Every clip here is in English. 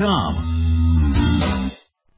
AutomotiveRadio.com.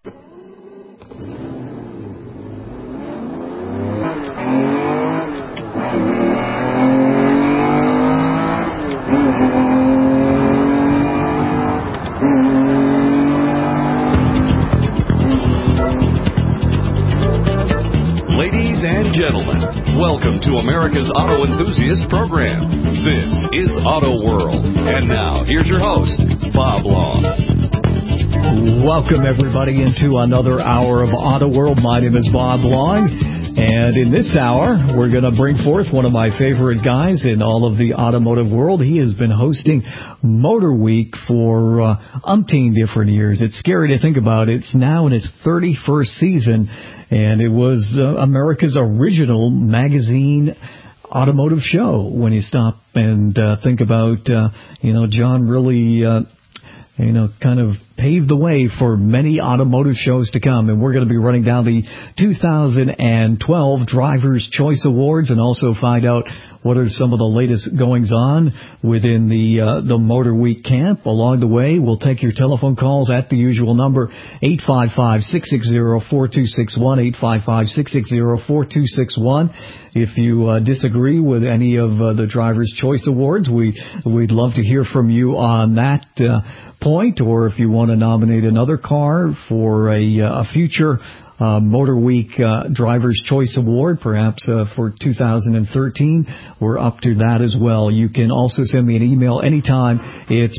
Ladies and gentlemen, welcome to America's Auto Enthusiast Program. This is Auto World. And now, here's your host, Bob Long. Welcome, everybody, into another hour of Auto World. My name is Bob Long. And in this hour, we're going to bring forth one of my favorite guys in all of the automotive world. He has been hosting Motor Week for umpteen different years. It's scary to think about. It's now in its 31st season, and it was America's original magazine automotive show. When you stop and think about, John really kind of paved the way for many automotive shows to come. And we're going to be running down the 2012 Driver's Choice Awards and also find out what are some of the latest goings-on within the Motor Week camp. Along the way, we'll take your telephone calls at the usual number, 855-660-4261, 855-660-4261. If you disagree with any of the Driver's Choice Awards, we'd love to hear from you on that point, or if you want to nominate another car for a future Motor Week Driver's Choice Award, perhaps for 2013. We're up to that as well. You can also send me an email anytime. It's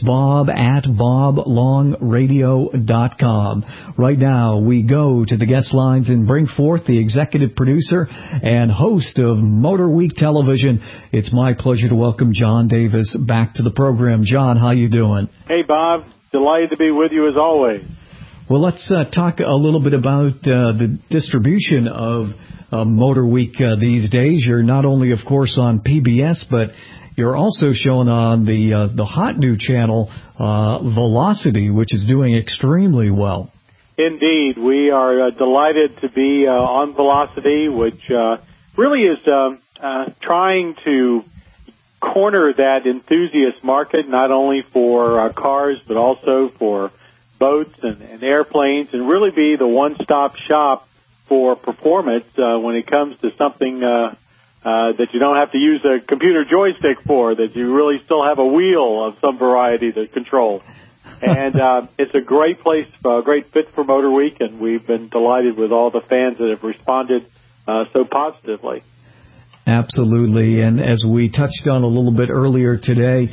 bob@boblongradio.com. Right now, we go to the guest lines and bring forth the executive producer and host of Motor Week Television. It's my pleasure to welcome John Davis back to the program. John, how you doing? Hey, Bob. Delighted to be with you as always. Well, let's talk a little bit about the distribution of Motor Week these days. You're not only, of course, on PBS, but you're also shown on the hot new channel, Velocity, which is doing extremely well. Indeed. We are delighted to be on Velocity, which really is trying to corner that enthusiast market, not only for cars, but also for boats and airplanes, and really be the one-stop shop for performance when it comes to something that you don't have to use a computer joystick for, that you really still have a wheel of some variety to control. And it's a great place, a great fit for Motor Week, and we've been delighted with all the fans that have responded so positively. Absolutely, and as we touched on a little bit earlier today,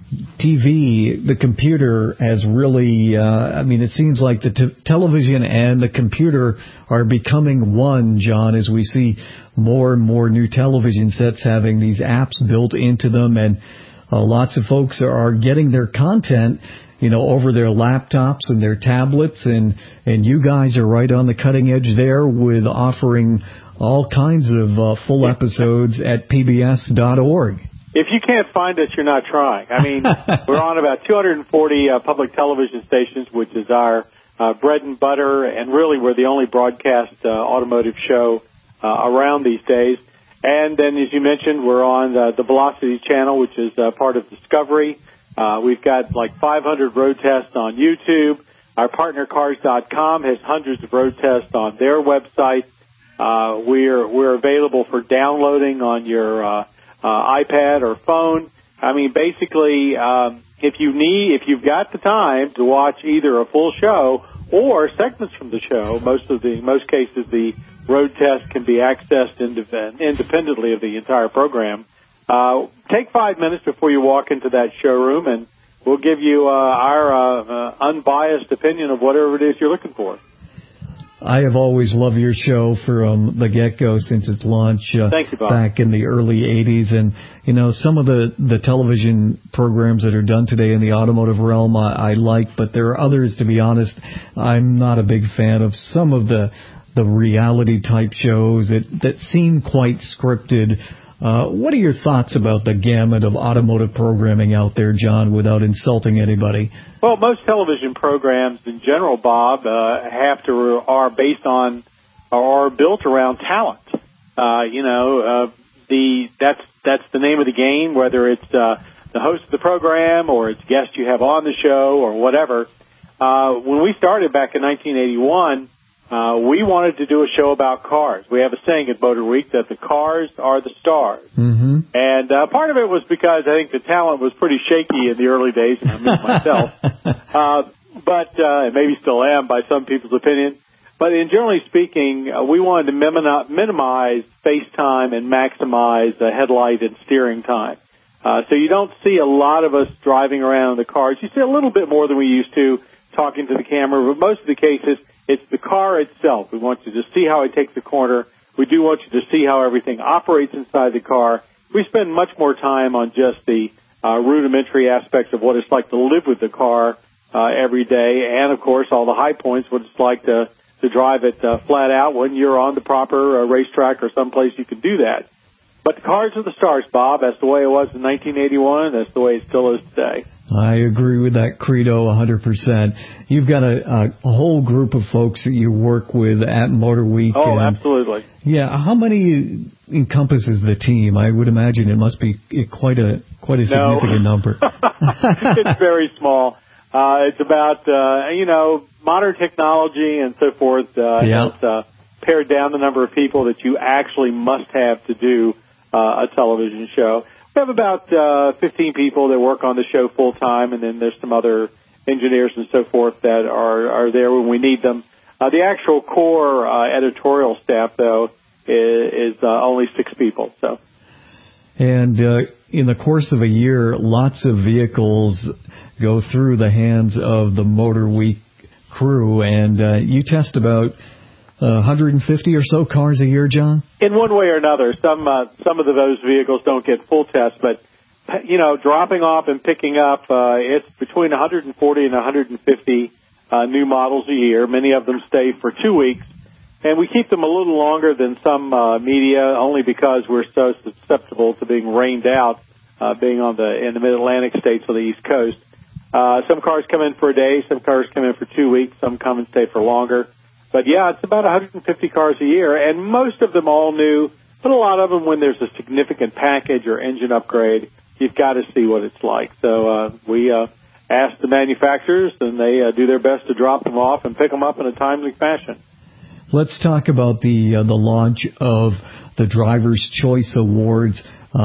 TV, the computer has really, it seems like the television and the computer are becoming one, John, as we see more and more new television sets having these apps built into them, and lots of folks are getting their content, over their laptops and their tablets, and you guys are right on the cutting edge there with offering all kinds of full episodes at pbs.org. If you can't find us, you're not trying. We're on about 240 public television stations, which is our bread and butter, and really we're the only broadcast automotive show around these days. And then, as you mentioned, we're on the Velocity channel, which is part of Discovery. We've got like 500 road tests on YouTube. Our partner Cars.com has hundreds of road tests on their website. We're available for downloading on your iPad or phone. Basically, if you've got the time to watch either a full show or segments from the show, most cases the road test can be accessed independently of the entire program. Take 5 minutes before you walk into that showroom, and we'll give you our unbiased opinion of whatever it is you're looking for. I have always loved your show from the get-go since its launch Thank you, Bob. Back in the early 80s. And, some of the television programs that are done today in the automotive realm I like, but there are others, to be honest, I'm not a big fan of. Some of the reality-type shows that seem quite scripted. What are your thoughts about the gamut of automotive programming out there, John, without insulting anybody? Well, most television programs in general, Bob, are based on or are built around talent. That's the name of the game, whether it's the host of the program or it's guests you have on the show or whatever. when we started back in 1981, we wanted to do a show about cars. We have a saying at Motor Week that the cars are the stars. Mm-hmm. And part of it was because I think the talent was pretty shaky in the early days, and I mean myself. But maybe still am by some people's opinion. But in generally speaking, we wanted to minimize face time and maximize headlight and steering time. So you don't see a lot of us driving around in the cars. You see a little bit more than we used to, talking to the camera, but most of the cases, it's the car itself. We want you to see how it takes the corner. We do want you to see how everything operates inside the car. We spend much more time on just the rudimentary aspects of what it's like to live with the car every day, and, of course, all the high points, what it's like to drive it flat out when you're on the proper racetrack or someplace you can do that. But the cars are the stars, Bob. That's the way it was in 1981, and that's the way it still is today. I agree with that credo 100%. You've got a whole group of folks that you work with at Motor Week. Oh, absolutely. Yeah, how many encompasses the team? I would imagine it must be quite a significant number. It's very small. It's about, modern technology and so forth. Has pared down the number of people that you actually must have to do a television show. We have about 15 people that work on the show full time, and then there's some other engineers and so forth that are there when we need them. The actual core editorial staff, though, is only 6 people. So, and in the course of a year, lots of vehicles go through the hands of the Motor Week crew, and you test about 150 or so cars a year, John? In one way or another. Some of those vehicles don't get full tests, but, dropping off and picking up, it's between 140 and 150 new models a year. Many of them stay for 2 weeks, and we keep them a little longer than some media, only because we're so susceptible to being rained out, being in the Mid-Atlantic states on the East Coast. Some cars come in for a day, some cars come in for 2 weeks, some come and stay for longer. But, yeah, it's about 150 cars a year, and most of them all new, but a lot of them, when there's a significant package or engine upgrade, you've got to see what it's like. So we ask the manufacturers, and they do their best to drop them off and pick them up in a timely fashion. Let's talk about the launch of the Driver's Choice Awards.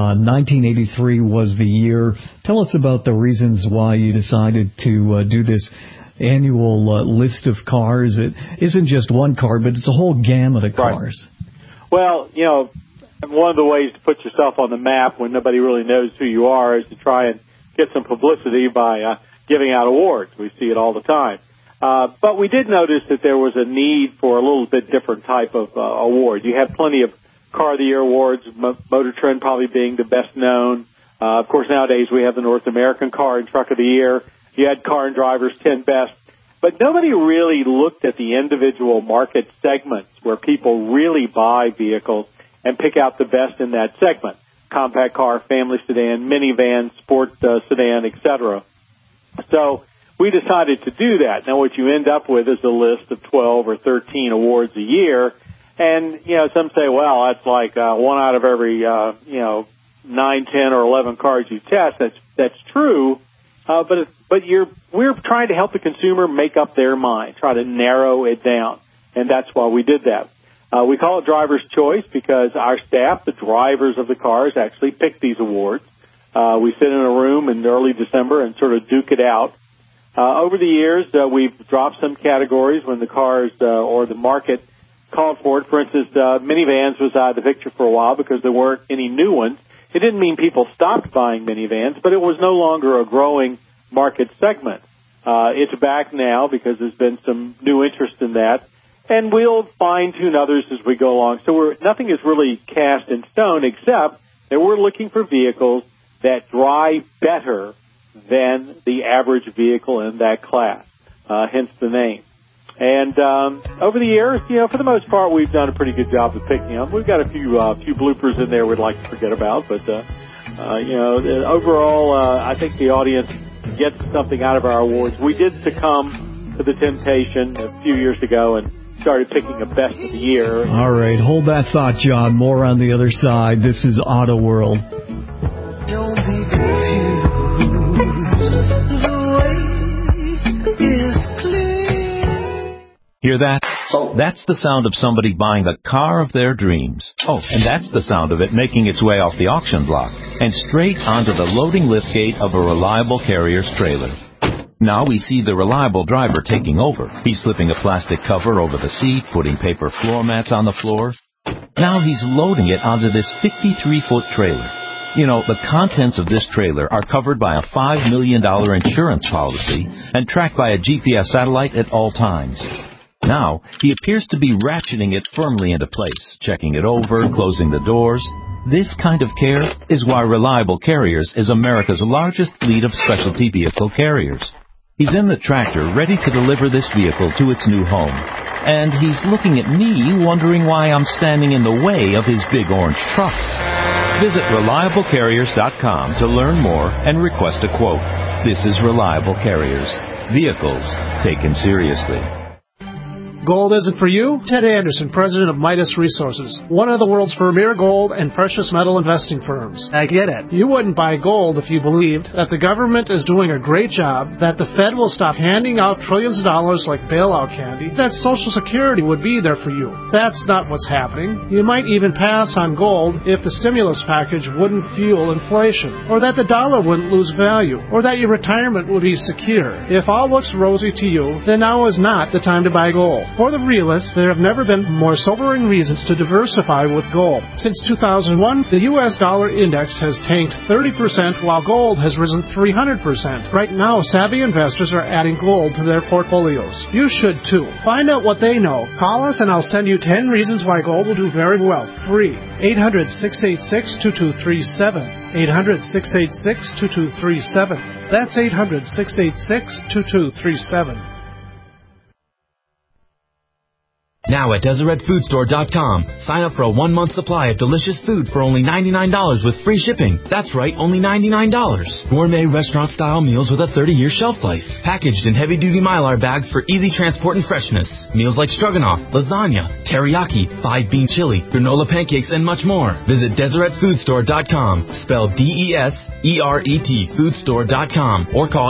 1983 was the year. Tell us about the reasons why you decided to do this annual list of cars. It isn't just one car, but it's a whole gamut of cars. Right. Well, one of the ways to put yourself on the map when nobody really knows who you are is to try and get some publicity by giving out awards. We see it all the time. But we did notice that there was a need for a little bit different type of award. You have plenty of Car of the Year awards, Motor Trend probably being the best known. Of course, nowadays we have the North American Car and Truck of the Year. You had Car and Driver's 10 Best. But nobody really looked at the individual market segments where people really buy vehicles and pick out the best in that segment. Compact car, family sedan, minivan, sport sedan, etc. So we decided to do that. Now what you end up with is a list of 12 or 13 awards a year. And, some say, well, that's like one out of every, 9, 10, or 11 cars you test. That's true. But we're trying to help the consumer make up their mind, try to narrow it down, and that's why we did that. We call it Driver's Choice because our staff, the drivers of the cars, actually pick these awards. We sit in a room in early December and sort of duke it out. Over the years, we've dropped some categories when the cars or the market called for it. For instance, minivans was out of the picture for a while because there weren't any new ones. It didn't mean people stopped buying minivans, but it was no longer a growing market segment. It's back now because there's been some new interest in that, and we'll fine-tune others as we go along. So nothing is really cast in stone except that we're looking for vehicles that drive better than the average vehicle in that class, hence the name. And over the years, for the most part, we've done a pretty good job of picking them. We've got a few bloopers in there we'd like to forget about, but overall, I think the audience gets something out of our awards. We did succumb to the temptation a few years ago and started picking a best of the year. All right, hold that thought, John. More on the other side. This is Auto World. Don't be confused. The way is clear. hear that? That's the sound of somebody buying the car of their dreams. Oh, and that's the sound of it making its way off the auction block and straight onto the loading liftgate of a Reliable Carrier's trailer. Now we see the Reliable driver taking over. He's slipping a plastic cover over the seat, putting paper floor mats on the floor. Now he's loading it onto this 53-foot trailer. You know, the contents of this trailer are covered by a $5 million insurance policy and tracked by a GPS satellite at all times. Now, he appears to be ratcheting it firmly into place, checking it over, closing the doors. This kind of care is why Reliable Carriers is America's largest fleet of specialty vehicle carriers. He's in the tractor, ready to deliver this vehicle to its new home. And he's looking at me, wondering why I'm standing in the way of his big orange truck. Visit ReliableCarriers.com to learn more and request a quote. This is Reliable Carriers. Vehicles taken seriously. Gold isn't for you? Ted Anderson, president of Midas Resources, one of the world's premier gold and precious metal investing firms. I get it. You wouldn't buy gold if you believed that the government is doing a great job, that the Fed will stop handing out trillions of dollars like bailout candy, that Social Security would be there for you. That's not what's happening. You might even pass on gold if the stimulus package wouldn't fuel inflation, or that the dollar wouldn't lose value, or that your retirement would be secure. If all looks rosy to you, then now is not the time to buy gold. For the realists, there have never been more sobering reasons to diversify with gold. Since 2001, the U.S. dollar index has tanked 30%, while gold has risen 300%. Right now, savvy investors are adding gold to their portfolios. You should too. Find out what they know. Call us and I'll send you 10 reasons why gold will do very well. Free. 800-686-2237. 800-686-2237. That's 800-686-2237. Now at DeseretFoodStore.com, sign up for a 1-month supply of delicious food for only $99 with free shipping. That's right, only $99. Gourmet restaurant-style meals with a 30-year shelf life. Packaged in heavy-duty Mylar bags for easy transport and freshness. Meals like stroganoff, lasagna, teriyaki, 5-bean chili, granola pancakes, and much more. Visit DeseretFoodStore.com, spelled DESERET, foodstore.com, or call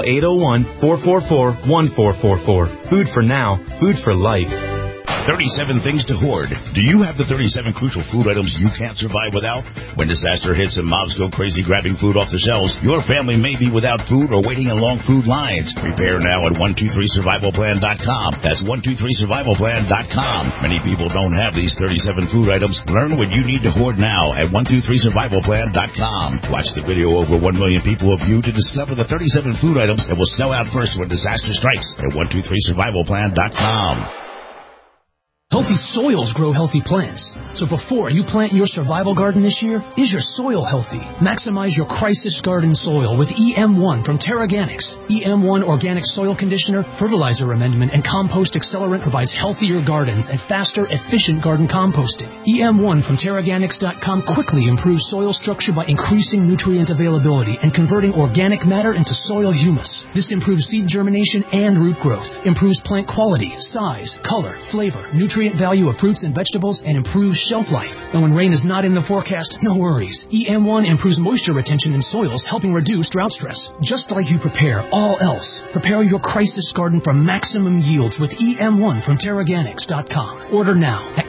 801-444-1444. Food for now, food for life. 37 things to hoard. Do you have the 37 crucial food items you can't survive without? When disaster hits and mobs go crazy grabbing food off the shelves, your family may be without food or waiting in long food lines. Prepare now at 123survivalplan.com. That's 123survivalplan.com. Many people don't have these 37 food items. Learn what you need to hoard now at 123survivalplan.com. Watch the video over 1 million people have viewed to discover the 37 food items that will sell out first when disaster strikes at 123survivalplan.com. Healthy soils grow healthy plants. So before you plant your survival garden this year, is your soil healthy? Maximize your crisis garden soil with EM1 from TerraGanix. EM1 Organic Soil Conditioner, Fertilizer Amendment, and Compost Accelerant provides healthier gardens and faster, efficient garden composting. EM1 from TerraGanix.com quickly improves soil structure by increasing nutrient availability and converting organic matter into soil humus. This improves seed germination and root growth, improves plant quality, size, color, flavor, nutrient value of fruits and vegetables, and improves shelf life. And when rain is not in the forecast, no worries. EM1 improves moisture retention in soils, helping reduce drought stress. Just like you prepare all else, prepare your crisis garden for maximum yields with EM1 from TerraGanix.com. Order now at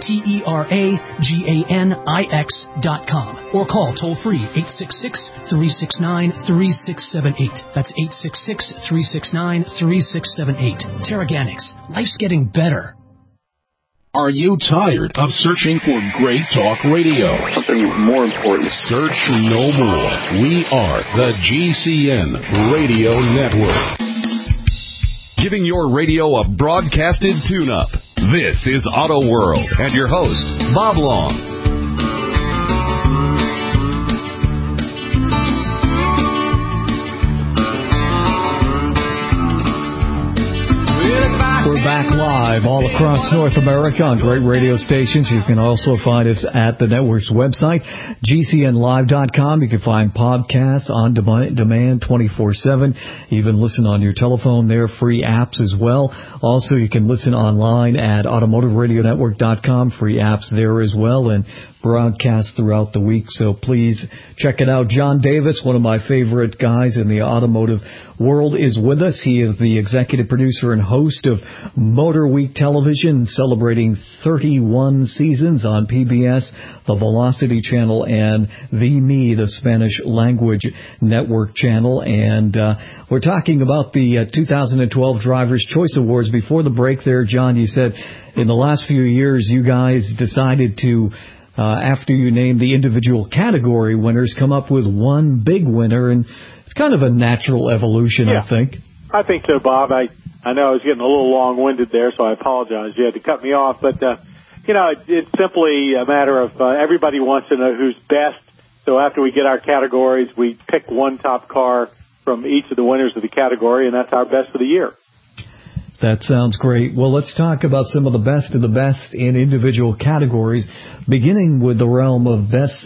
TerraGanix.com or call toll-free 866-369-3678. That's 866-369-3678. TerraGanix. Life's getting better. Are you tired of searching for great talk radio? Something more important. Search no more. We are the GCN Radio Network. Giving your radio a broadcasted tune-up. This is Auto World and your host, Bob Long. We're back live all across North America on great radio stations. You can also find us at the network's website, GCNlive.com. You can find podcasts on demand 24/7. Even listen on your telephone there, free apps as well. Also, you can listen online at automotiveradionetwork.com, free apps there as well. And broadcast throughout the week, so please check it out. John Davis, one of my favorite guys in the automotive world, is with us. He is the executive producer and host of Motor Week Television, celebrating 31 seasons on PBS, the Velocity Channel, and VME, the Spanish language network channel. And we're talking about the 2012 Drivers' Choice Awards. Before the break there, John, you said in the last few years you guys decided to, after you named the individual category winners, come up with one big winner, and it's kind of a natural evolution, yeah. I think. I think so, Bob. I know I was getting a little long-winded there, so I apologize. You had to cut me off, but it's simply a matter of everybody wants to know who's best. So after we get our categories, we pick one top car from each of the winners of the category, and that's our best of the year. That sounds great. Well, let's talk about some of the best in individual categories, beginning with the realm of best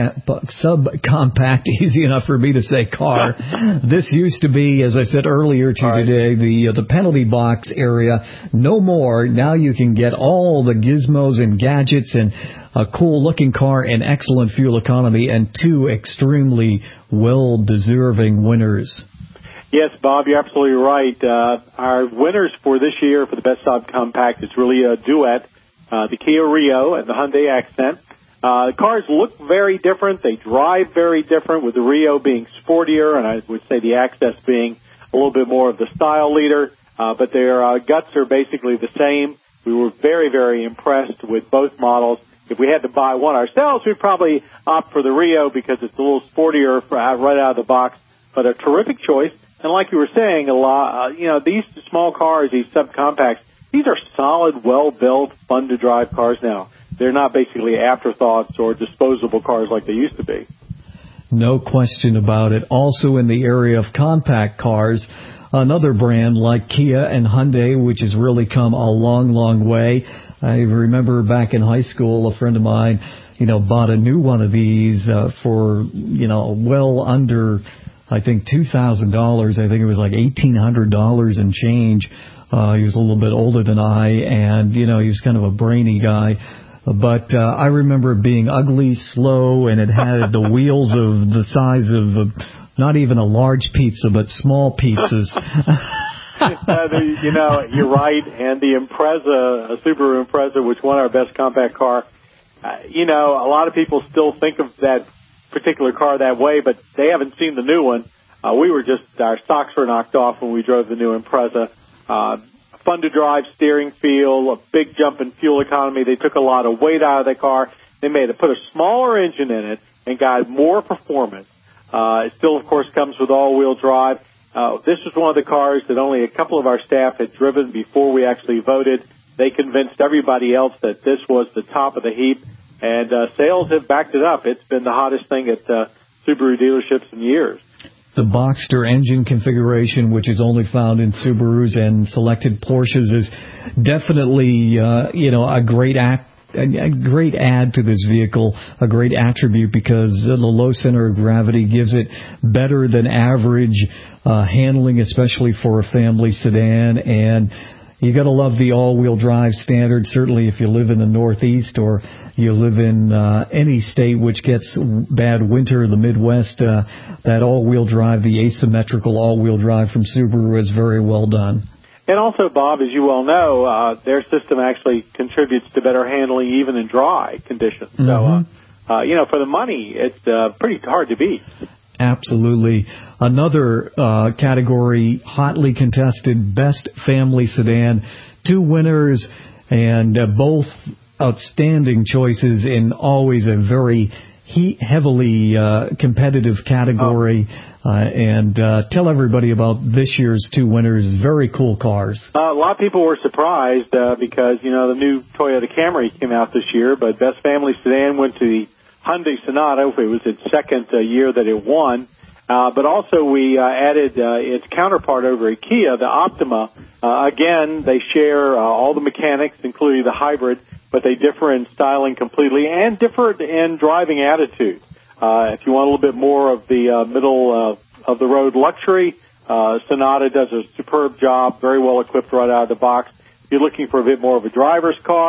subcompact, easy enough for me to say, car. This used to be, as I said earlier today, the penalty box area. No more. Now you can get all the gizmos and gadgets and a cool-looking car and excellent fuel economy, and two extremely well-deserving winners. Yes, Bob, you're absolutely right. Our winners for this year for the best subcompact is really a duet, the Kia Rio and the Hyundai Accent. The cars look very different. They drive very different, with the Rio being sportier, and I would say the Accent being a little bit more of the style leader. But their guts are basically the same. We were very, very impressed with both models. If we had to buy one ourselves, we'd probably opt for the Rio because it's a little sportier right out of the box, but a terrific choice. And like you were saying, these small cars, these subcompacts, these are solid, well-built, fun-to-drive cars now. They're not basically afterthoughts or disposable cars like they used to be. No question about it. Also in the area of compact cars, another brand like Kia and Hyundai, which has really come a long, long way. I remember back in high school, a friend of mine, bought a new one of these for, well under, I think, $2,000. I think it was like $1,800 and change. He was a little bit older than I, and, he was kind of a brainy guy. But I remember it being ugly, slow, and it had the wheels of the size of not even a large pizza, but small pizzas. You're right. And the Impreza, a Subaru Impreza, which won our best compact car, a lot of people still think of that particular car that way, but they haven't seen the new one. Our socks were knocked off when we drove the new Impreza. Fun to drive steering feel, a big jump in fuel economy. They took a lot of weight out of the car. They put a smaller engine in it and got more performance. It still, of course, comes with all-wheel drive. This was one of the cars that only a couple of our staff had driven before we actually voted. They convinced everybody else that this was the top of the heap, and sales have backed it up. It's been the hottest thing at Subaru dealerships in years. The Boxster engine configuration, which is only found in Subarus and selected Porsches, is definitely, a great add to this vehicle, a great attribute, because the low center of gravity gives it better than average handling, especially for a family sedan. And you got to love the all-wheel drive standard, certainly if you live in the Northeast or you live in any state which gets bad winter, the Midwest. That all-wheel drive, the asymmetrical all-wheel drive from Subaru is very well done. And also, Bob, as you well know, their system actually contributes to better handling even in dry conditions. Mm-hmm. So, for the money, it's pretty hard to beat. Absolutely. Another category, hotly contested, best family sedan. Two winners, and both outstanding choices in always a very heavily competitive category. And tell everybody about this year's two winners. Very cool cars. A lot of people were surprised because, the new Toyota Camry came out this year, but Best Family Sedan went to the Hyundai Sonata. It was its second year that it won. But also we added its counterpart over at Kia, the Optima. Again, they share all the mechanics, including the hybrid, but they differ in styling completely and differ in driving attitude. If you want a little bit more of the middle of the road luxury, Sonata does a superb job, very well equipped right out of the box. If you're looking for a bit more of a driver's car,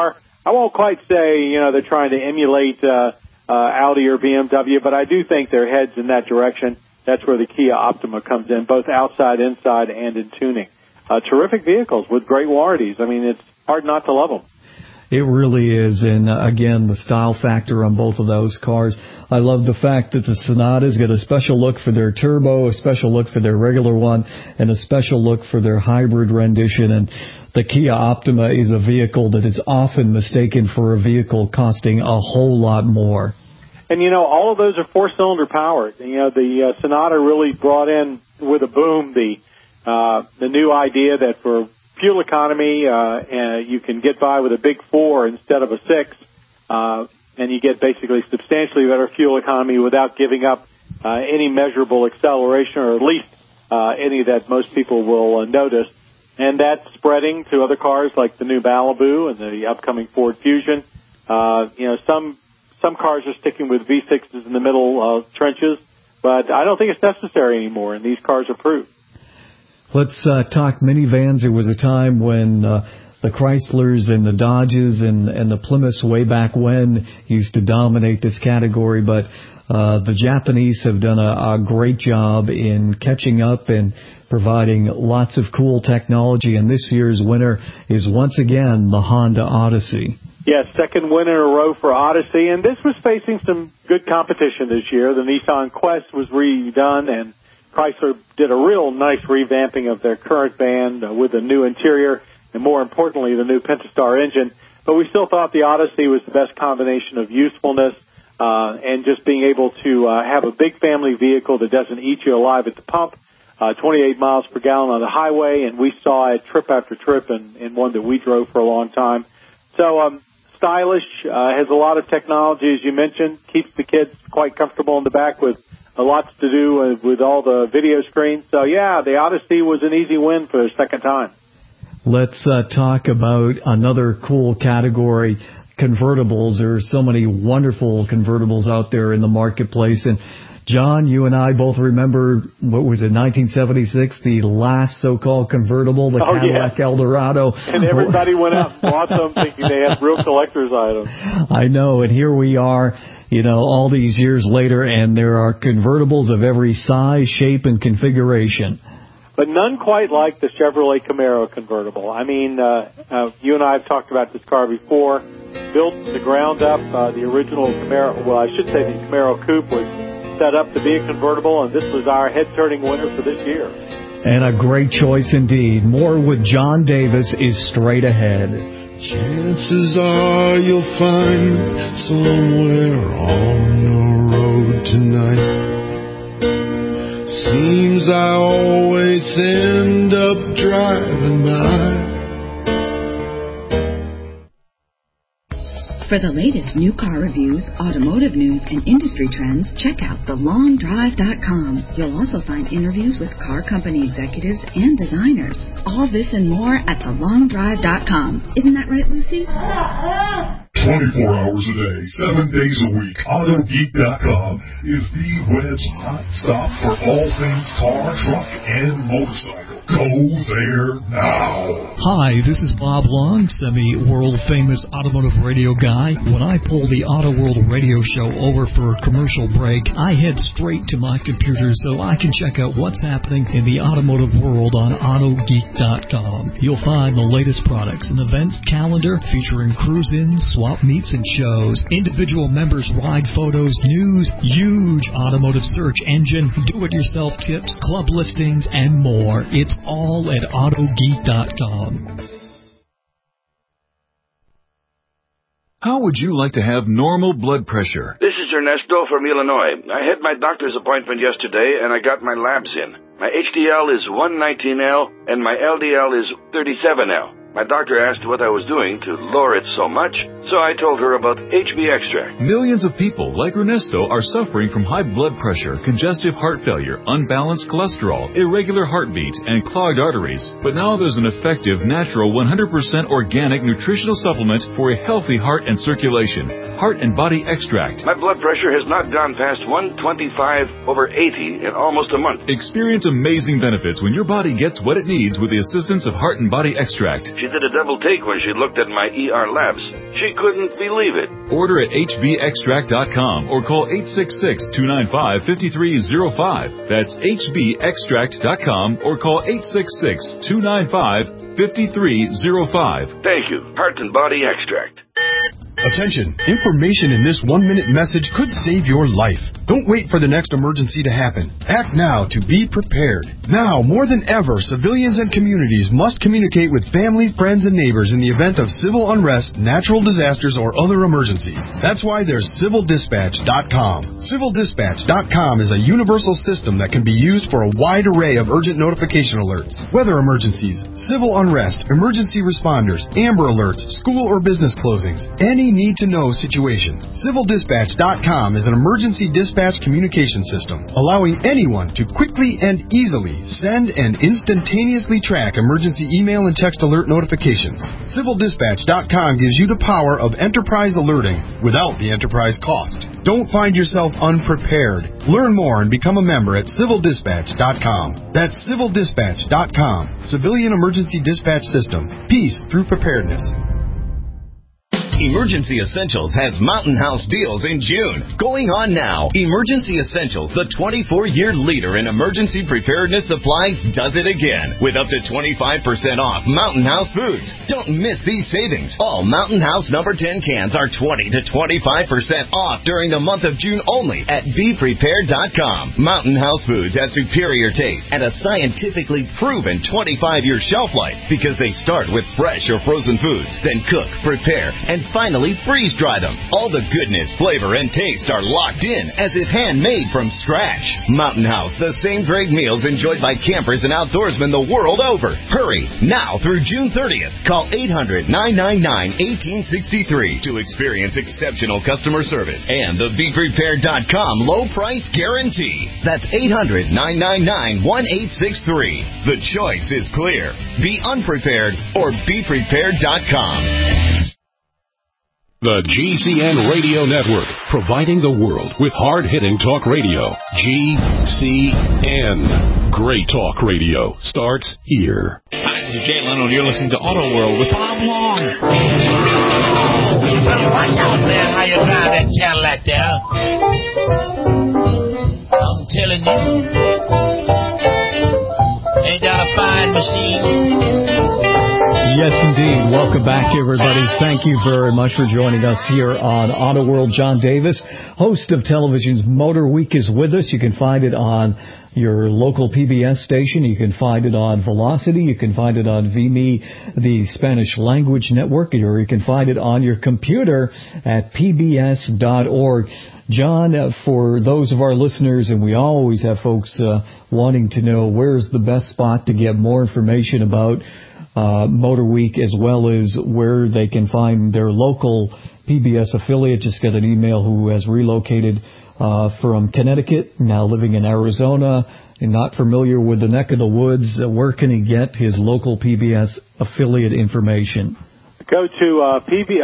I won't quite say, they're trying to emulate Audi or BMW, but I do think their heads in that direction. That's where the Kia Optima comes in, both outside, inside, and in tuning. Terrific vehicles with great warranties. I mean, it's hard not to love them. It really is, and again, the style factor on both of those cars. I love the fact that the Sonatas get a special look for their turbo, a special look for their regular one, and a special look for their hybrid rendition. And the Kia Optima is a vehicle that is often mistaken for a vehicle costing a whole lot more. And, all of those are four-cylinder powered. The Sonata really brought in with a boom the new idea that for fuel economy, you can get by with a big 4 instead of a 6, and you get basically substantially better fuel economy without giving up any measurable acceleration, or at least any that most people will notice. And that's spreading to other cars like the new Malibu and the upcoming Ford Fusion. Some cars are sticking with V6s in the middle trenches, but I don't think it's necessary anymore, and these cars are proof. Let's talk minivans. There was a time when the Chryslers and the Dodges and the Plymouths way back when used to dominate this category, but the Japanese have done a great job in catching up and providing lots of cool technology, and this year's winner is once again the Honda Odyssey. Yes, second win in a row for Odyssey, and this was facing some good competition this year. The Nissan Quest was redone, and Chrysler did a real nice revamping of their current van with a new interior and, more importantly, the new Pentastar engine. But we still thought the Odyssey was the best combination of usefulness and just being able to have a big family vehicle that doesn't eat you alive at the pump, 28 miles per gallon on the highway, and we saw it trip after trip in one that we drove for a long time. So stylish, has a lot of technology, as you mentioned, keeps the kids quite comfortable in the back with lots to do with all the video screens. So, yeah, the Odyssey was an easy win for the second time. Let's talk about another cool category, convertibles. There are so many wonderful convertibles out there in the marketplace. And, John, you and I both remember, 1976, the last so-called convertible, the Cadillac Eldorado. And everybody went out and bought them thinking they had real collector's items. I know, and here we are, all these years later, and there are convertibles of every size, shape, and configuration. But none quite like the Chevrolet Camaro convertible. I mean, you and I have talked about this car before. Built from the ground up, the original Camaro, well, I should say the Camaro Coupe was set up to be a convertible, and this was our head-turning winner for this year. And a great choice indeed. More with John Davis is straight ahead. Chances are you'll find somewhere on the road tonight. Seems I always end up driving by. For the latest new car reviews, automotive news, and industry trends, check out thelongdrive.com. You'll also find interviews with car company executives and designers. All this and more at thelongdrive.com. Isn't that right, Lucy? 24 hours a day, 7 days a week, AutoGeek.com is the web's hot stop for all things car, truck, and motorcycle. Go there now. Hi, this is Bob Long, semi-world-famous automotive radio guy. When I pull the Auto World radio show over for a commercial break, I head straight to my computer so I can check out what's happening in the automotive world on AutoGeek.com. You'll find the latest products and events calendar featuring cruise-ins, swap meets, and shows, individual members' ride photos, news, huge automotive search engine, do-it-yourself tips, club listings, and more. It's all at AutoGeek.com. How would you like to have normal blood pressure? This is Ernesto from Illinois. I had my doctor's appointment yesterday, and I got my labs in. My HDL is 119L, and my LDL is 37L. My doctor asked what I was doing to lower it so much, so I told her about HB Extract. Millions of people like Ernesto are suffering from high blood pressure, congestive heart failure, unbalanced cholesterol, irregular heartbeat, and clogged arteries. But now there's an effective, natural, 100% organic nutritional supplement for a healthy heart and circulation. Heart and Body Extract. My blood pressure has not gone past 125/80 in almost a month. Experience amazing benefits when your body gets what it needs with the assistance of Heart and Body Extract. She did a double take when she looked at my ER labs. She couldn't believe it. Order at hbextract.com or call 866-295-5305. That's hbextract.com or call 866-295-5305. Thank you. Heart and Body Extract. Attention. Information in this 1-minute message could save your life. Don't wait for the next emergency to happen. Act now to be prepared. Now, more than ever, civilians and communities must communicate with family, friends, and neighbors in the event of civil unrest, natural disasters, or other emergencies. That's why there's CivilDispatch.com. CivilDispatch.com is a universal system that can be used for a wide array of urgent notification alerts. Weather emergencies, civil unrest, emergency responders, Amber Alerts, school or business closings, any need-to-know situation. CivilDispatch.com is an emergency dispatch communication system, allowing anyone to quickly and easily send and instantaneously track emergency email and text alert notifications. CivilDispatch.com gives you the power of enterprise alerting without the enterprise cost. Don't find yourself unprepared. Learn more and become a member at CivilDispatch.com. That's CivilDispatch.com. Civilian Emergency Dispatch System. Peace through preparedness. Emergency Essentials has Mountain House deals in June. Going on now. Emergency Essentials, the 24-year leader in emergency preparedness supplies, does it again with up to 25% off Mountain House foods. Don't miss these savings. All Mountain House number 10 cans are 20 to 25% off during the month of June only at BePrepared.com. Mountain House foods have superior taste and a scientifically proven 25-year shelf life because they start with fresh or frozen foods, then cook, prepare, and finally freeze-dry them. All the goodness, flavor, and taste are locked in as if handmade from scratch. Mountain House, the same great meals enjoyed by campers and outdoorsmen the world over. Hurry, now through June 30th. Call 800-999-1863 to experience exceptional customer service and the BePrepared.com low price guarantee. That's 800-999-1863. The choice is clear. Be unprepared or BePrepared.com. The GCN Radio Network, providing the world with hard-hitting talk radio. GCN. Great talk radio starts here. Hi, this is Jay Leno, and you're listening to Auto World with Bob Long. Well, watch out, man, how you drive that Cadillac there. I'm telling you. Ain't that a fine machine? Yes, indeed. Welcome back, everybody. Thank you very much for joining us here on Auto World. John Davis, host of television's Motor Week, is with us. You can find it on your local PBS station. You can find it on Velocity. You can find it on VME, the Spanish language network, or you can find it on your computer at pbs.org. John, for those of our listeners, and we always have folks wanting to know where's the best spot to get more information about Motor Week, as well as where they can find their local PBS affiliate. Just got an email who has relocated from Connecticut, now living in Arizona, and not familiar with the neck of the woods. Where can he get his local PBS affiliate information? Go to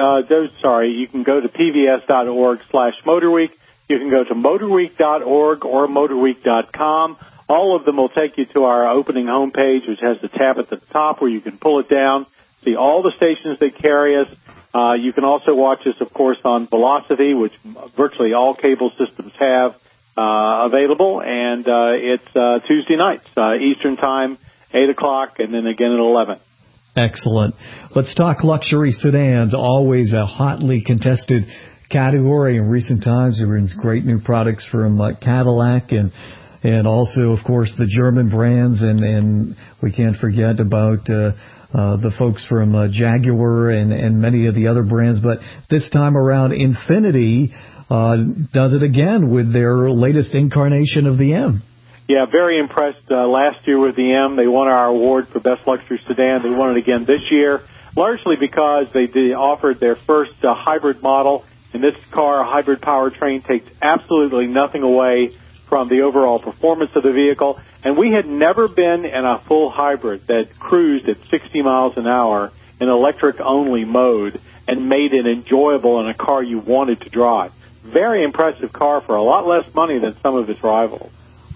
you can go to pbs.org/motorweek. You can go to motorweek.org or motorweek.com. All of them will take you to our opening homepage, which has the tab at the top where you can pull it down, see all the stations that carry us. You can also watch us, of course, on Velocity, which virtually all cable systems have available, and it's Tuesday nights, Eastern Time, 8 o'clock, and then again at 11. Excellent. Let's talk luxury sedans, always a hotly contested category in recent times. There are great new products from Cadillac and also, of course, the German brands, and we can't forget about the folks from Jaguar and many of the other brands. But this time around, Infiniti does it again with their latest incarnation of the M. Yeah, very impressed last year with the M. They won our award for Best Luxury Sedan. They won it again this year, largely because they offered their first hybrid model. In this car, a hybrid powertrain takes absolutely nothing away from the overall performance of the vehicle. And we had never been in a full hybrid that cruised at 60 miles an hour in electric-only mode and made it enjoyable in a car you wanted to drive. Very impressive car for a lot less money than some of its rivals.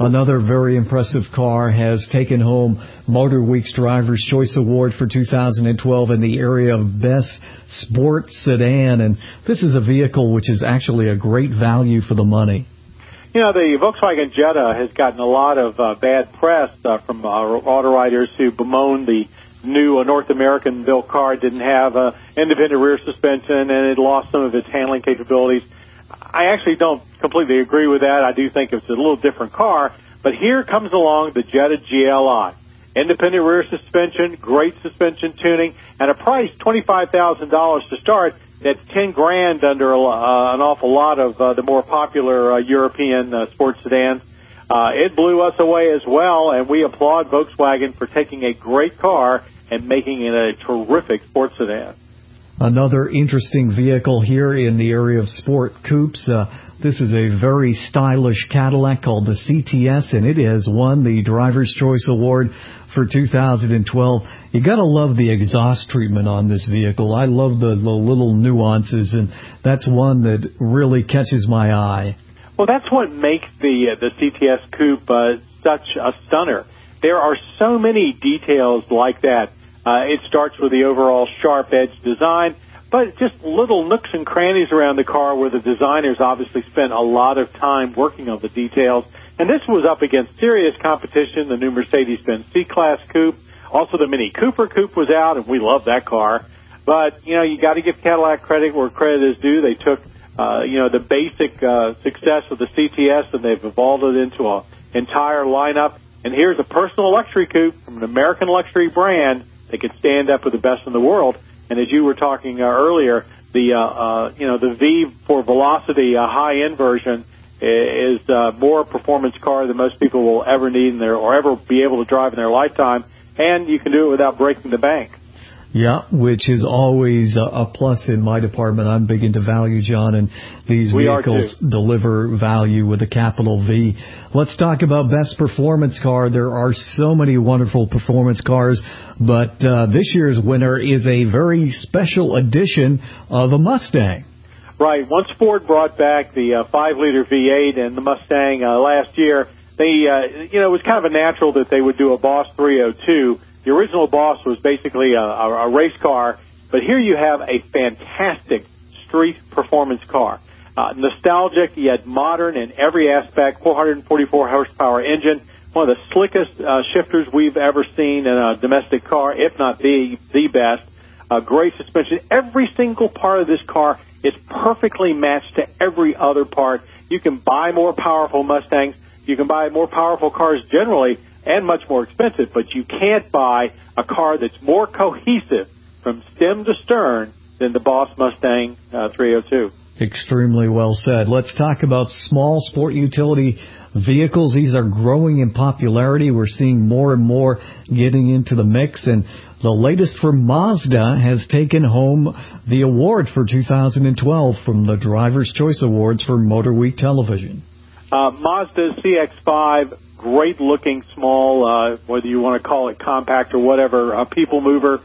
Another very impressive car has taken home Motor Week's Driver's Choice Award for 2012 in the area of Best Sport Sedan. And this is a vehicle which is actually a great value for the money. You know, the Volkswagen Jetta has gotten a lot of bad press from auto writers who bemoan the new North American-built car. Didn't have independent rear suspension, and it lost some of its handling capabilities. I actually don't completely agree with that. I do think it's a little different car. But here comes along the Jetta GLI. Independent rear suspension, great suspension tuning, and a price, $25,000 to start. That's $10,000 under an awful lot of the more popular European sports sedans. It blew us away as well, and we applaud Volkswagen for taking a great car and making it a terrific sports sedan. Another interesting vehicle here in the area of sport coupes. This is a very stylish Cadillac called the CTS, and it has won the Driver's Choice Award for 2012. You gotta love the exhaust treatment on this vehicle. I love the little nuances, and that's one that really catches my eye. Well, that's what makes the CTS coupe such a stunner. There are so many details like that. It starts with the overall sharp edge design, but just little nooks and crannies around the car where the designers obviously spent a lot of time working on the details. And this was up against serious competition, the new Mercedes-Benz C-Class coupe. Also, the Mini Cooper coupe was out, and we love that car. But, you know, you got to give Cadillac credit where credit is due. They took, the basic success of the CTS, and they've evolved it into an entire lineup. And here's a personal luxury coupe from an American luxury brand that can stand up with the best in the world. And as you were talking earlier, the V for Velocity, a high-end version, is more performance car than most people will ever need or ever be able to drive in their lifetime. And you can do it without breaking the bank. Yeah, which is always a plus in my department. I'm big into value, John, and these vehicles deliver value with a capital V. Let's talk about best performance car. There are so many wonderful performance cars, but this year's winner is a very special edition of a Mustang. Right. Once Ford brought back the 5-liter V8 and the Mustang last year, they, it was kind of a natural that they would do a Boss 302. The original Boss was basically a race car, but here you have a fantastic street performance car. Nostalgic, yet modern in every aspect, 444 horsepower engine, one of the slickest shifters we've ever seen in a domestic car, if not the best. Great suspension. Every single part of this car is perfectly matched to every other part. You can buy more powerful Mustangs. You can buy more powerful cars generally and much more expensive, but you can't buy a car that's more cohesive from stem to stern than the Boss Mustang 302. Extremely well said. Let's talk about small sport utility vehicles. These are growing in popularity. We're seeing more and more getting into the mix, and the latest from Mazda has taken home the award for 2012 from the Driver's Choice Awards for Motor Week Television. Mazda's CX-5, great-looking, small, whether you want to call it compact or whatever, people mover.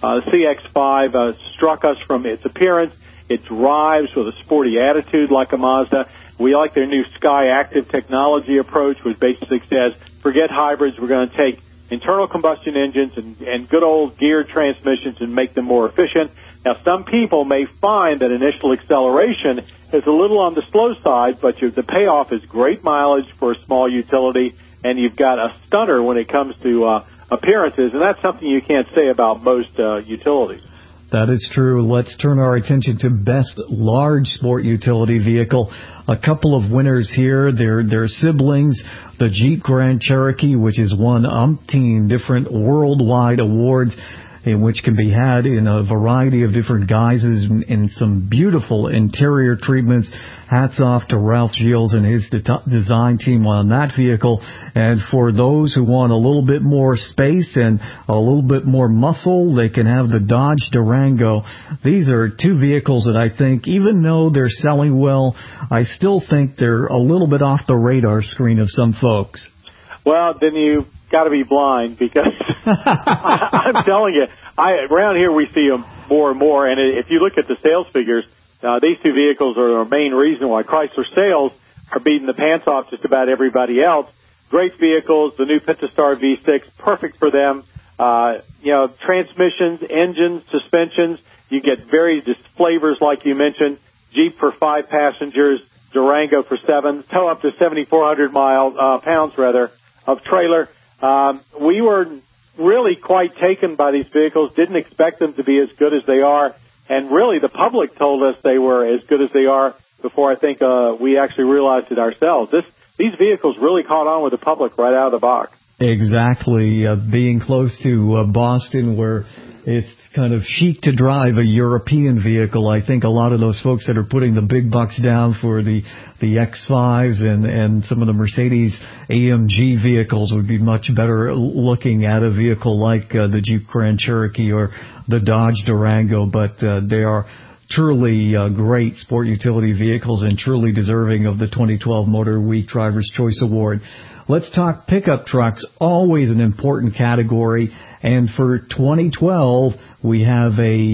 CX-5 struck us from its appearance. It drives with a sporty attitude like a Mazda. We like their new Sky Active technology approach, which basically says, forget hybrids, we're going to take internal combustion engines and good old geared transmissions and make them more efficient. Now, some people may find that initial acceleration is a little on the slow side, but the payoff is great mileage for a small utility, and you've got a stunner when it comes to appearances, and that's something you can't say about most utilities. That is true. Let's turn our attention to best large sport utility vehicle. A couple of winners here. They're siblings. The Jeep Grand Cherokee, which has won umpteen different worldwide awards, which can be had in a variety of different guises and some beautiful interior treatments. Hats off to Ralph Gilles and his design team on that vehicle. And for those who want a little bit more space and a little bit more muscle, they can have the Dodge Durango. These are two vehicles that I think, even though they're selling well, I still think they're a little bit off the radar screen of some folks. Well, then you got to be blind, because I'm telling you, around here we see them more and more. And if you look at the sales figures, these two vehicles are the main reason why Chrysler sales are beating the pants off just about everybody else. great vehicles. The new Pentastar V6, perfect for them. Transmissions, engines, suspensions. You get various flavors like you mentioned. Jeep for 5 passengers, Durango for 7, tow up to 7,400 pounds of trailer. We were really quite taken by these vehicles, didn't expect them to be as good as they are, and really the public told us they were as good as they are before I think we actually realized it ourselves. These vehicles really caught on with the public right out of the box. Exactly. Being close to Boston, where it's kind of chic to drive a European vehicle, I think a lot of those folks that are putting the big bucks down for the X5s and some of the Mercedes AMG vehicles would be much better looking at a vehicle like the Jeep Grand Cherokee or the Dodge Durango, but they are truly great sport utility vehicles and truly deserving of the 2012 Motor Week Driver's Choice Award. Let's talk pickup trucks, always an important category. And for 2012, we have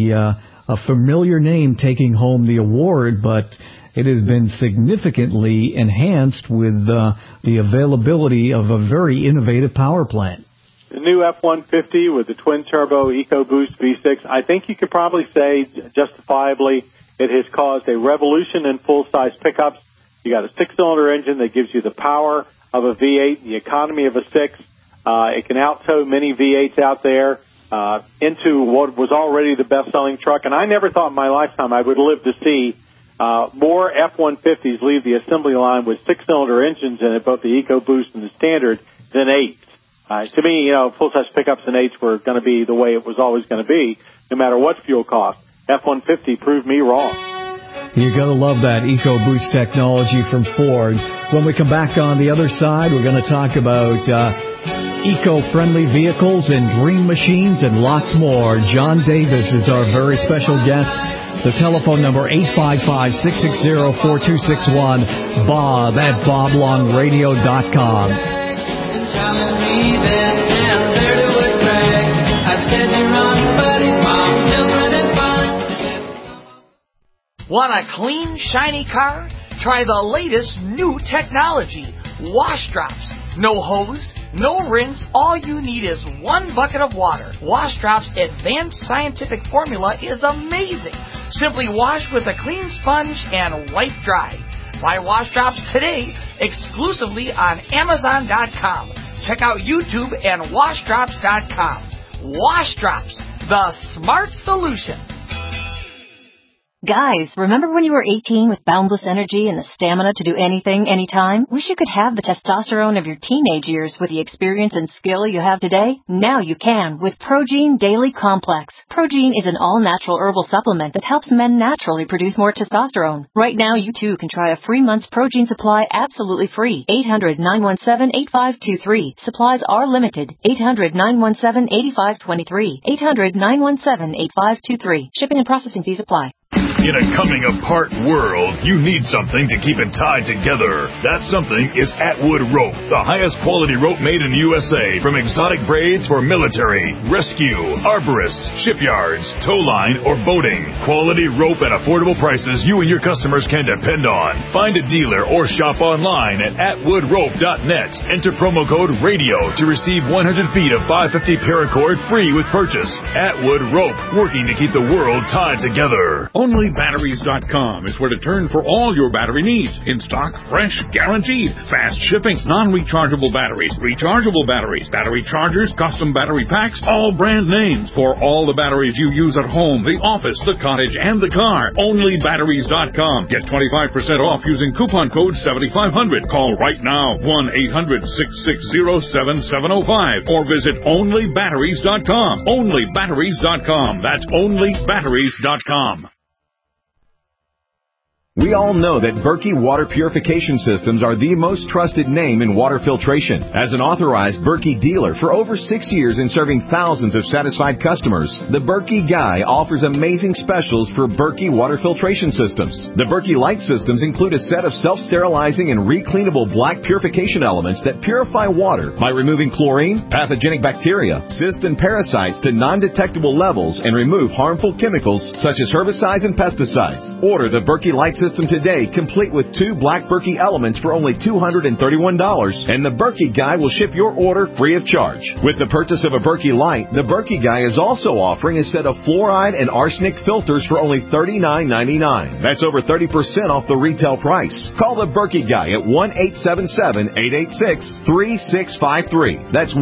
a familiar name taking home the award, but it has been significantly enhanced with the availability of a very innovative power plant. The new F-150 with the twin-turbo EcoBoost V6, I think you could probably say justifiably it has caused a revolution in full-size pickups. You got a 6-cylinder engine that gives you the power of a V8, the economy of a 6. It can out-tow many V8s out there into what was already the best-selling truck. And I never thought in my lifetime I would live to see more F-150s leave the assembly line with 6-cylinder engines in it, both the EcoBoost and the Standard, than 8s. To me, full-size pickups and 8s were going to be the way it was always going to be, no matter what fuel cost. F-150 proved me wrong. You're going to love that EcoBoost technology from Ford. When we come back on the other side, we're going to talk about eco-friendly vehicles and dream machines and lots more. John Davis is our very special guest. The telephone number 855-660-4261. Bob at BobLongRadio.com. Telling me that down there to a drag. I said you're wrong, buddy, Mom, just running fine. Want a clean, shiny car? Try the latest new technology, wash drops. No hose, no rinse, all you need is one bucket of water. Wash Drops' advanced scientific formula is amazing. Simply wash with a clean sponge and wipe dry. Buy Wash Drops today exclusively on Amazon.com. Check out YouTube and WashDrops.com. Wash Drops, the smart solution. Guys, remember when you were 18 with boundless energy and the stamina to do anything, anytime? Wish you could have the testosterone of your teenage years with the experience and skill you have today? Now you can with Progene Daily Complex. Progene is an all-natural herbal supplement that helps men naturally produce more testosterone. Right now, you too can try a free month's Progene supply absolutely free. 800-917-8523. Supplies are limited. 800-917-8523. 800-917-8523. Shipping and processing fees apply. In a coming-apart world, you need something to keep it tied together. That something is Atwood Rope, the highest quality rope made in the USA, from exotic braids for military, rescue, arborists, shipyards, tow line, or boating. Quality rope at affordable prices you and your customers can depend on. Find a dealer or shop online at atwoodrope.net. Enter promo code RADIO to receive 100 feet of 550 paracord free with purchase. Atwood Rope, working to keep the world tied together. OnlyBatteries.com is where to turn for all your battery needs. In stock, fresh, guaranteed. Fast shipping, non-rechargeable batteries, rechargeable batteries, battery chargers, custom battery packs, all brand names for all the batteries you use at home, the office, the cottage, and the car. OnlyBatteries.com. Get 25% off using coupon code 7500. Call right now, 1-800-660-7705, or visit OnlyBatteries.com. OnlyBatteries.com. That's OnlyBatteries.com. We all know that Berkey Water Purification Systems are the most trusted name in water filtration. As an authorized Berkey dealer for over 6 years and serving thousands of satisfied customers, the Berkey Guy offers amazing specials for Berkey Water Filtration Systems. The Berkey Light Systems include a set of self-sterilizing and recleanable black purification elements that purify water by removing chlorine, pathogenic bacteria, cysts, and parasites to non-detectable levels and remove harmful chemicals such as herbicides and pesticides. Order the Berkey Light Systems system today, complete with 2 Black Berkey elements for only $231, and the Berkey Guy will ship your order free of charge. With the purchase of a Berkey Light, the Berkey Guy is also offering a set of fluoride and arsenic filters for only $39.99. That's over 30% off the retail price. Call the Berkey Guy at 1-877-886-3653. That's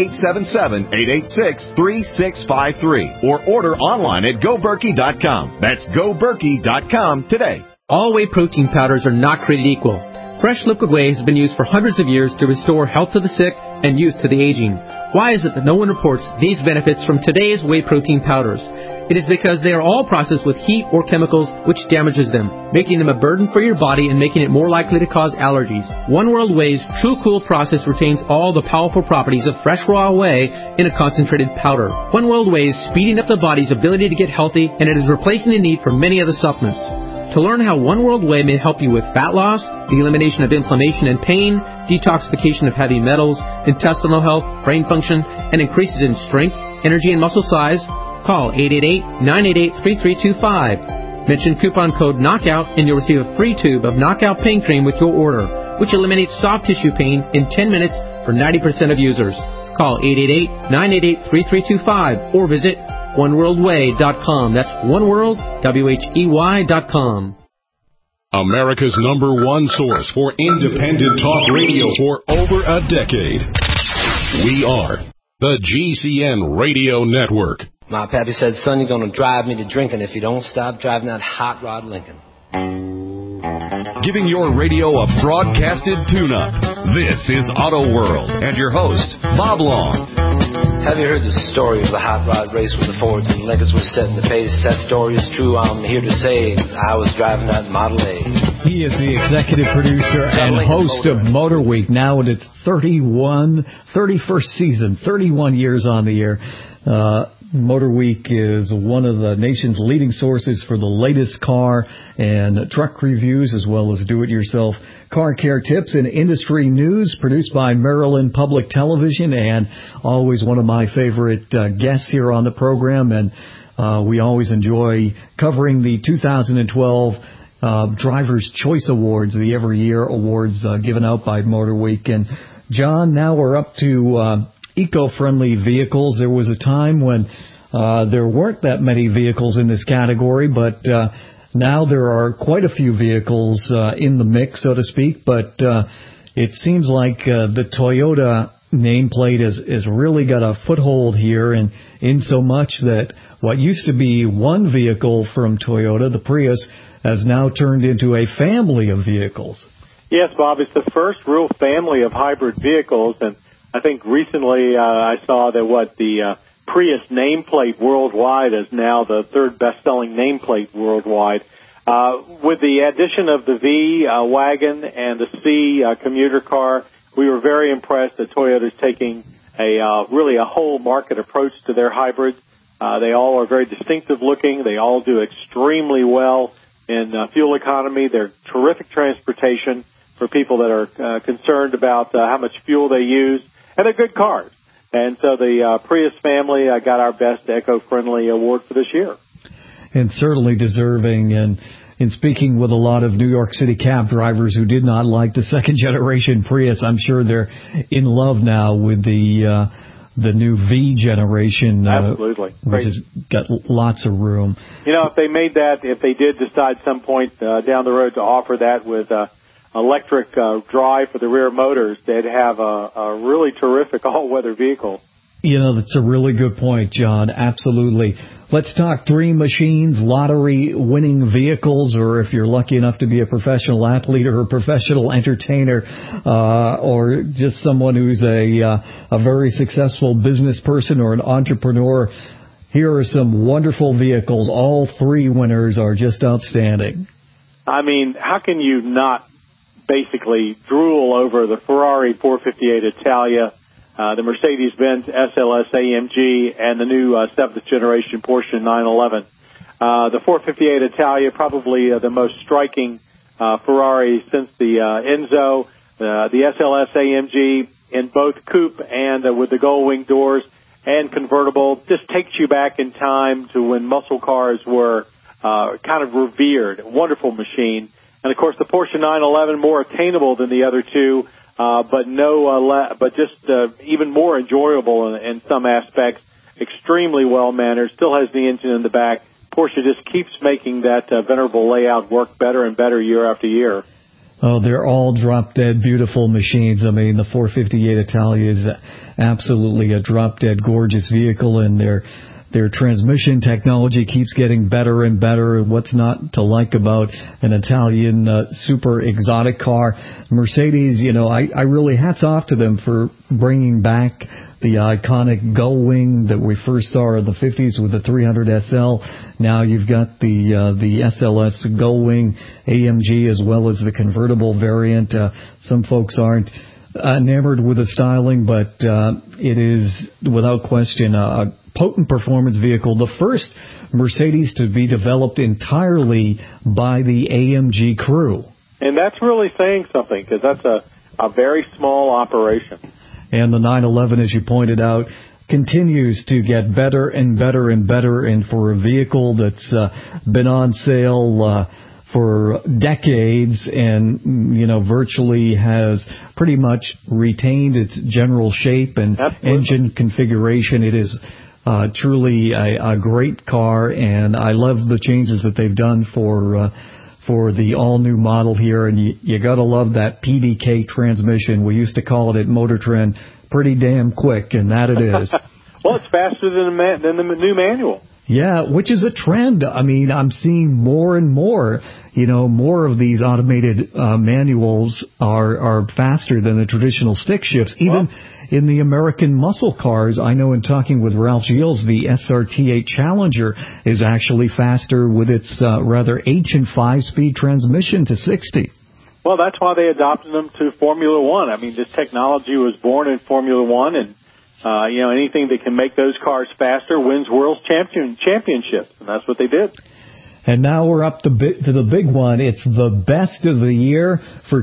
1-877-886-3653. Or order online at GoBerkey.com. That's GoBerkey.com today. All whey protein powders are not created equal. Fresh liquid whey has been used for hundreds of years to restore health to the sick and youth to the aging. Why is it that no one reports these benefits from today's whey protein powders? It is because they are all processed with heat or chemicals which damages them, making them a burden for your body and making it more likely to cause allergies. One World Whey's True Cool process retains all the powerful properties of fresh raw whey in a concentrated powder. One World Whey is speeding up the body's ability to get healthy, and it is replacing the need for many other supplements. To learn how One World Whey may help you with fat loss, the elimination of inflammation and pain, detoxification of heavy metals, intestinal health, brain function, and increases in strength, energy, and muscle size, call 888-988-3325. Mention coupon code KNOCKOUT and you'll receive a free tube of Knockout Pain Cream with your order, which eliminates soft tissue pain in 10 minutes for 90% of users. Call 888-988-3325 or visit OneWorldWhey.com. That's OneWorld, WHEY.com. America's #1 source for independent talk radio for over a decade. We are the GCN Radio Network. My pappy said, son, you're going to drive me to drinking if you don't stop driving that hot rod Lincoln. Giving your radio a broadcasted tune-up. This is Auto World and your host, Bob Long. Have you heard the story of the hot rod race where the Fords and Lincolns were setting the pace? That story is true. I'm here to say I was driving that Model A. He is the executive producer and host of Motor Week, now in its 31st season, 31 years on the air. Motor Week is one of the nation's leading sources for the latest car and truck reviews, as well as do-it-yourself car care tips and industry news, produced by Maryland Public Television, and always one of my favorite guests here on the program. And we always enjoy covering the 2012 Driver's Choice Awards, the every year awards given out by Motor Week. And John, now we're up to eco-friendly vehicles. There was a time when there weren't that many vehicles in this category, but now there are quite a few vehicles in the mix, so to speak. But it seems like the Toyota nameplate has really got a foothold here, and in so much that what used to be one vehicle from Toyota, the Prius, has now turned into a family of vehicles. Yes, Bob, it's the first real family of hybrid vehicles, and I think recently I saw that the Prius nameplate worldwide is now the third best-selling nameplate worldwide. With the addition of the V wagon and the C commuter car, we were very impressed that Toyota's taking really a whole market approach to their hybrids. They all are very distinctive looking. They all do extremely well in fuel economy. They're terrific transportation for people that are concerned about how much fuel they use. And they're good cars. And so the Prius family got our Best Eco-Friendly Award for this year. And certainly deserving. And in speaking with a lot of New York City cab drivers who did not like the second-generation Prius, I'm sure they're in love now with the new V generation. Absolutely. Which has got lots of room. You know, if they did decide some point down the road to offer that with electric drive for the rear motors, they'd have a really terrific all-weather vehicle. You know, that's a really good point, John. Absolutely. Let's talk dream machines, lottery-winning vehicles, or if you're lucky enough to be a professional athlete or a professional entertainer, or just someone who's a very successful business person or an entrepreneur. Here are some wonderful vehicles. All three winners are just outstanding. I mean, how can you not basically drool over the Ferrari 458 Italia, the Mercedes-Benz SLS AMG, and the new 7th generation Porsche 911. The 458 Italia, probably the most striking Ferrari since the Enzo. The SLS AMG in both coupe and with the gull-wing doors and convertible just takes you back in time to when muscle cars were kind of revered. Wonderful machine. And of course, the Porsche 911 more attainable than the other two, but just even more enjoyable in some aspects. Extremely well mannered. Still has the engine in the back. Porsche just keeps making that venerable layout work better and better year after year. Oh, they're all drop-dead beautiful machines. I mean, the 458 Italia is absolutely a drop-dead gorgeous vehicle, and their transmission technology keeps getting better and better. What's not to like about an Italian super exotic car? Mercedes, I really hats off to them for bringing back the iconic Gullwing that we first saw in the 50s with the 300 SL. Now you've got the SLS Gullwing AMG as well as the convertible variant. Some folks aren't enamored with the styling, but it is without question a potent performance vehicle. The first Mercedes to be developed entirely by the AMG crew. And that's really saying something, because that's a very small operation. And the 911, as you pointed out, continues to get better and better and better. And for a vehicle that's been on sale for decades and, virtually has pretty much retained its general shape and engine configuration, it is truly a great car. And I love the changes that they've done for the all-new model here, and you gotta love that PDK transmission. We used to call it at Motor Trend pretty damn quick, and that it is. Well, it's faster than the new manual. Yeah, which is a trend. I mean, I'm seeing more and more, more of these automated manuals are faster than the traditional stick shifts. Even in the American muscle cars, I know in talking with Ralph Gilles, the SRT8 Challenger is actually faster with its rather ancient 5-speed transmission to 60. Well, that's why they adopted them to Formula One. I mean, this technology was born in Formula One, and anything that can make those cars faster wins world championships, and that's what they did. And now we're up to the big one. It's the best of the year for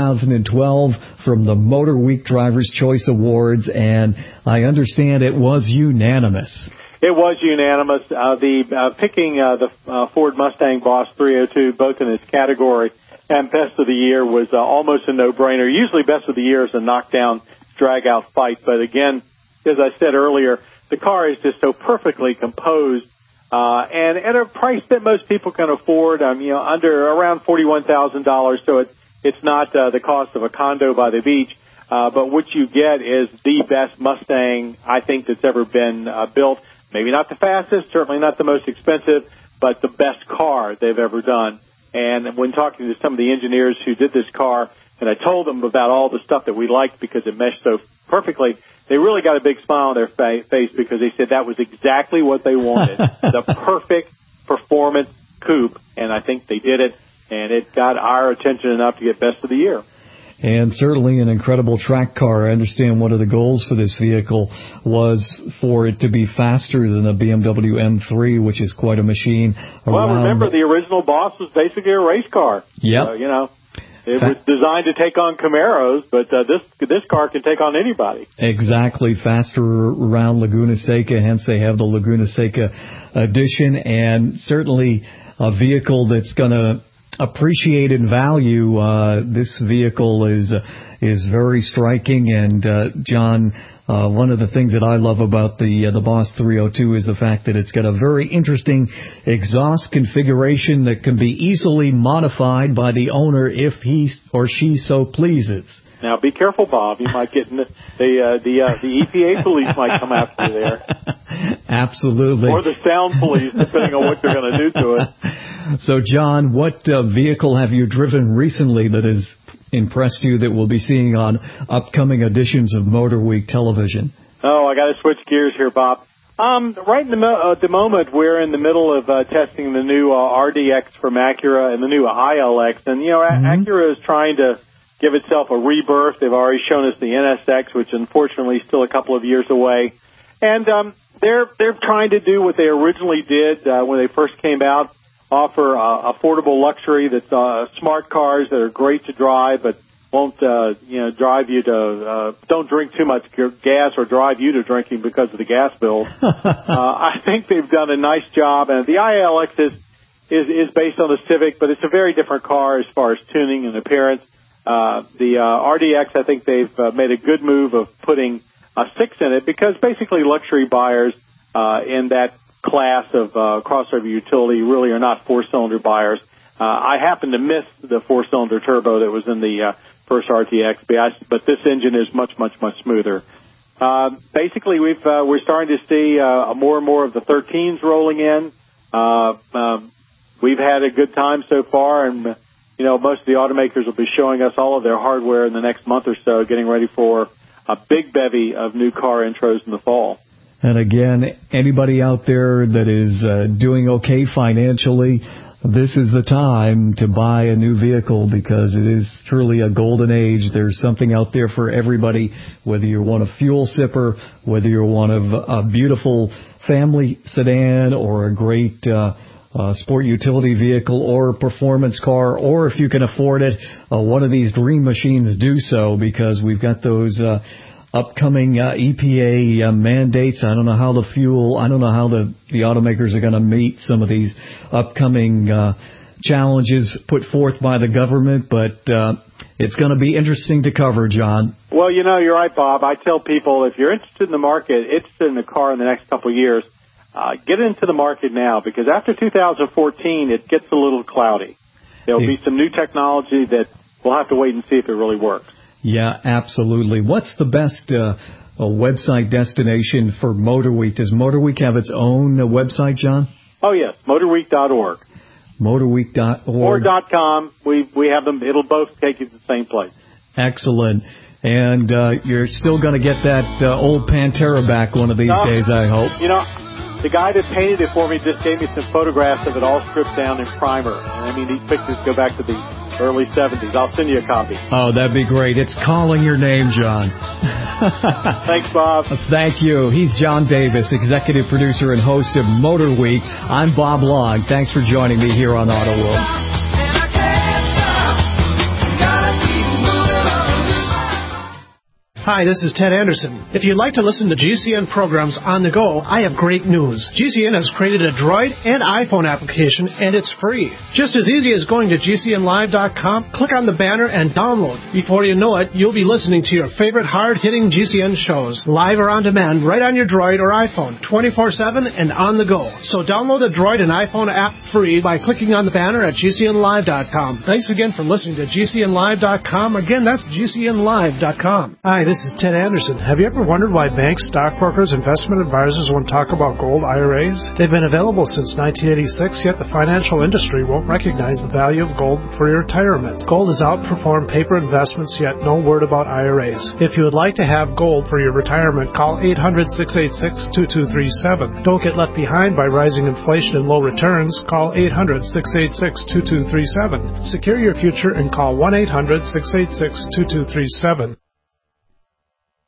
2012 from the Motor Week Drivers' Choice Awards, and I understand it was unanimous. It was unanimous. Picking the Ford Mustang Boss 302, both in its category and best of the year, was almost a no-brainer. Usually best of the year is a knockdown, drag-out fight, but again, as I said earlier, the car is just so perfectly composed, and at a price that most people can afford, under around $41,000, so it's not the cost of a condo by the beach, but what you get is the best Mustang, I think, that's ever been built. Maybe not the fastest, certainly not the most expensive, but the best car they've ever done. And when talking to some of the engineers who did this car, and I told them about all the stuff that we liked because it meshed so perfectly, they really got a big smile on their face because they said that was exactly what they wanted, the perfect performance coupe, and I think they did it, and it got our attention enough to get best of the year. And certainly an incredible track car. I understand one of the goals for this vehicle was for it to be faster than a BMW M3, which is quite a machine. Well, remember, the original Boss was basically a race car. Yep. So, it was designed to take on Camaros, but this car can take on anybody. Exactly. Faster around Laguna Seca, hence they have the Laguna Seca edition, and certainly a vehicle that's going to appreciate in value. This vehicle is very striking, and John, one of the things that I love about the Boss 302 is the fact that it's got a very interesting exhaust configuration that can be easily modified by the owner if he or she so pleases. Now, be careful, Bob. You might get the EPA police might come after you there. Absolutely. Or the sound police, depending on what they're going to do to it. So, John, what vehicle have you driven recently that has impressed you that we'll be seeing on upcoming editions of Motor Week television? Oh, I got to switch gears here, Bob. Right in the moment, we're in the middle of testing the new RDX from Acura and the new ILX. And, Acura is trying to give itself a rebirth. They've already shown us the NSX, which unfortunately is still a couple of years away. And they're trying to do what they originally did when they first came out, offer affordable luxury that's smart cars that are great to drive, but won't drive you to don't drink too much gas or drive you to drinking because of the gas bill. I think they've done a nice job, and the ILX is based on the Civic, but it's a very different car as far as tuning and appearance. The RDX, I think they've made a good move of putting a 6 in it because basically luxury buyers in that class of crossover utility really are not 4-cylinder buyers. I happen to miss the 4-cylinder turbo that was in the first RTX, but this engine is much, much, much smoother. Basically, we're starting to see more and more of the 13s rolling in. We've had a good time so far, and most of the automakers will be showing us all of their hardware in the next month or so, getting ready for a big bevy of new car intros in the fall. And again, anybody out there that is doing okay financially, this is the time to buy a new vehicle because it is truly a golden age. There's something out there for everybody, whether you want a fuel sipper, whether you want a beautiful family sedan or a great sport utility vehicle or a performance car, or if you can afford it, one of these dream machines, do so, because we've got those upcoming EPA mandates. I don't know how the automakers are going to meet some of these upcoming challenges put forth by the government, but it's going to be interesting to cover, John. Well, you're right, Bob. I tell people if you're interested in the market, interested in the car in the next couple of years, get into the market now, because after 2014, it gets a little cloudy. There'll be some new technology that we'll have to wait and see if it really works. Yeah, absolutely. What's the best website destination for MotorWeek? Does MotorWeek have its own website, John? Oh, yes, motorweek.org. Motorweek.org. Or .com. We have them. It'll both take you to the same place. Excellent. And you're still going to get that old Pantera back one of these days, I hope. The guy that painted it for me just gave me some photographs of it all stripped down in primer. And, these pictures go back to the early 70s. I'll send you a copy. Oh, that'd be great. It's calling your name, John. Thanks, Bob. Thank you. He's John Davis, executive producer and host of Motor Week. I'm Bob Long. Thanks for joining me here on Auto World. Hi, this is Ted Anderson. If you'd like to listen to GCN programs on the go, I have great news. GCN has created a Droid and iPhone application, and it's free. Just as easy as going to GCNlive.com, click on the banner, and download. Before you know it, you'll be listening to your favorite hard-hitting GCN shows, live or on demand, right on your Droid or iPhone, 24/7 and on the go. So download the Droid and iPhone app free by clicking on the banner at GCNlive.com. Thanks again for listening to GCNlive.com. Again, that's GCNlive.com. Hi, this is Ted Anderson. Have you ever wondered why banks, stockbrokers, investment advisors won't talk about gold IRAs? They've been available since 1986, yet the financial industry won't recognize the value of gold for your retirement. Gold has outperformed paper investments, yet no word about IRAs. If you would like to have gold for your retirement, call 800-686-2237. Don't get left behind by rising inflation and low returns. Call 800-686-2237. Secure your future and call 1-800-686-2237.